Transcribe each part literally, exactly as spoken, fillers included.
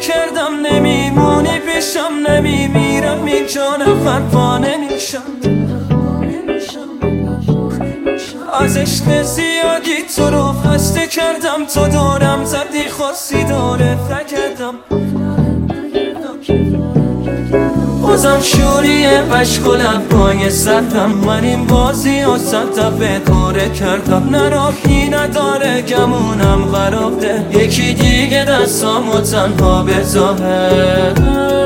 کردم نمیمونی پیشم، نمیمیرم اینجا نفر پا نمیشم. از عشق زیادی تو رو خسته کردم، تو دورم زدی خواستی دورت نکردم. بازم شوریه عشق و لبهای سردم، من این بازی ها صد دفعه دوره کردم. نه راهی نداره گمونم خرابه، یکی دیگه دستامو تنها بذاره.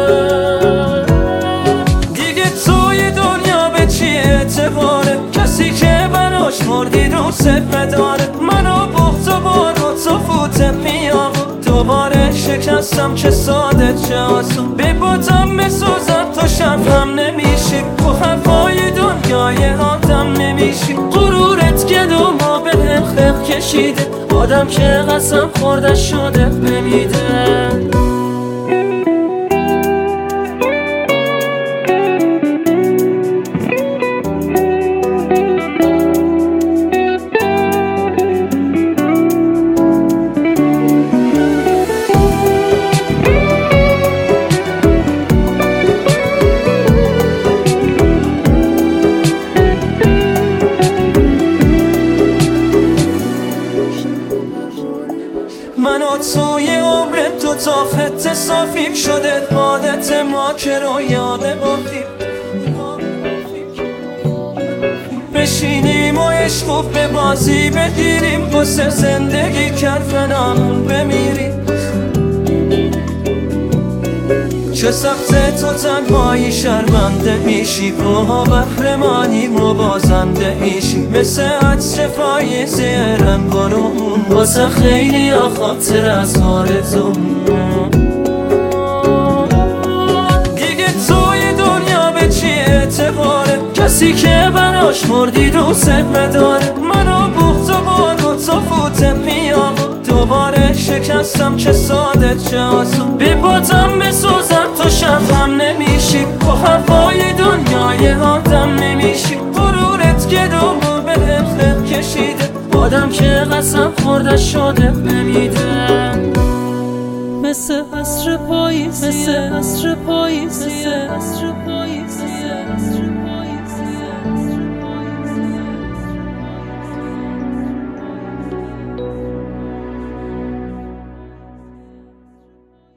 دیگه توی دنیا به چی اعتباره، کسی که براش مردی رو سپه داره. منو بخت و بارو تو فوته میام، دوباره شکستم چه ساده چه آسون. به باتم بسوزم تو شب هم نمیشی، تو حرفای دنیای آدم نمیشی. غرورت گدوما به خق کشیده، آدم که قسم خورده شده بمیده. من و توی عمر تو تا خط صافیم شده، عادت ما که رو یاده بافتیم. بشینیم و عشق به بازی بگیریم، واسه زندگی کرفنامون بمیریم. چه سخته تو تنهایی شرمنده میشی، روها بهرمانی مبازنده میشی. مثل عطر پاییزی رنگارون، واسه خیلی ها خاطر از آرزون. دیگه توی دنیا به چی اعتباره، کسی که براش مردی رو سپه داره. منو بخت و بارو تو فوته میام، دوباره شکستم چه ساده چه آسون. به باتم بسوزم تو شب هم نمیشی، با حرفای دنیای آدم نمیشی. غرورت گدومو به خق کشیده، آدم که قسم خورده شده بمیده. مثل عصر پاییزیه، مثل عصر پاییزیه، مثل عصر پاییزیه.